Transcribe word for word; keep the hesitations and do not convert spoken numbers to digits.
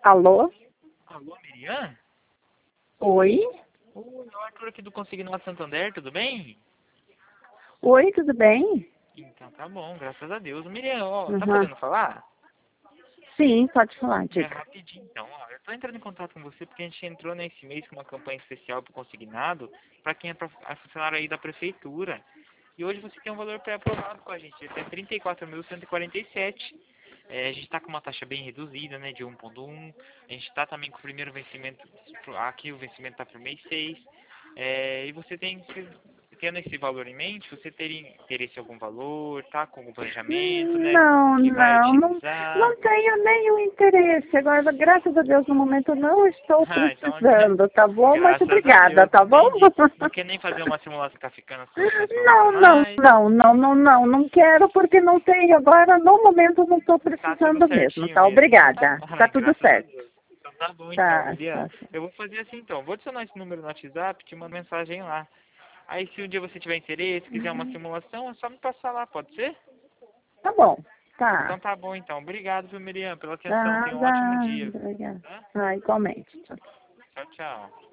Alô? Alô, Miriam? Oi? Oi, é o Arthur aqui do Consignado Santander, tudo bem? Oi, tudo bem? Então tá bom, graças a Deus. Miriam, ó, tá Uhum. podendo falar? Sim, pode falar, É diga. rapidinho então, ó. Eu tô entrando em contato com você porque a gente entrou nesse mês com uma campanha especial pro Consignado para quem é prof- é funcionário aí da prefeitura. E hoje você tem um valor pré-aprovado com a gente, esse é trinta e quatro mil cento e quarenta e sete. É, a gente está com uma taxa bem reduzida, né, de um ponto um. A gente está também com o primeiro vencimento, aqui o vencimento está para o mês seis. É, e você tem, tendo esse valor em mente, você teria interesse em algum valor, tá? Com algum planejamento, Hum, né? Não, Que vai não, não, utilizar. não tenho nenhum interesse. Agora, graças a Deus, no momento não estou Ah, então, precisando, tá bom? Muito graças a obrigada, Deus, tá bom? entendi. Não quer nem fazer uma simulação, ficar ficando as condições Não, não, promocionais. não, não, não, não, não quero porque não tenho agora, no momento não estou Tá tudo precisando mesmo, certinho tá? mesmo. Então tá Obrigada, bom, tá né? tudo Graças a certo. Deus. Então tá bom então, Tá, Miriam. tá. Eu vou fazer assim então. Vou adicionar esse número no WhatsApp, te mando mensagem lá. Aí se um dia você tiver interesse, quiser uma simulação, é só me passar lá, pode ser? Tá bom, tá. Então tá bom então. Obrigado, viu, Miriam, pela atenção. Tenha um ótimo Nada, dia. obrigada. Tá? Ah, igualmente. Tchau. Tchau, tchau.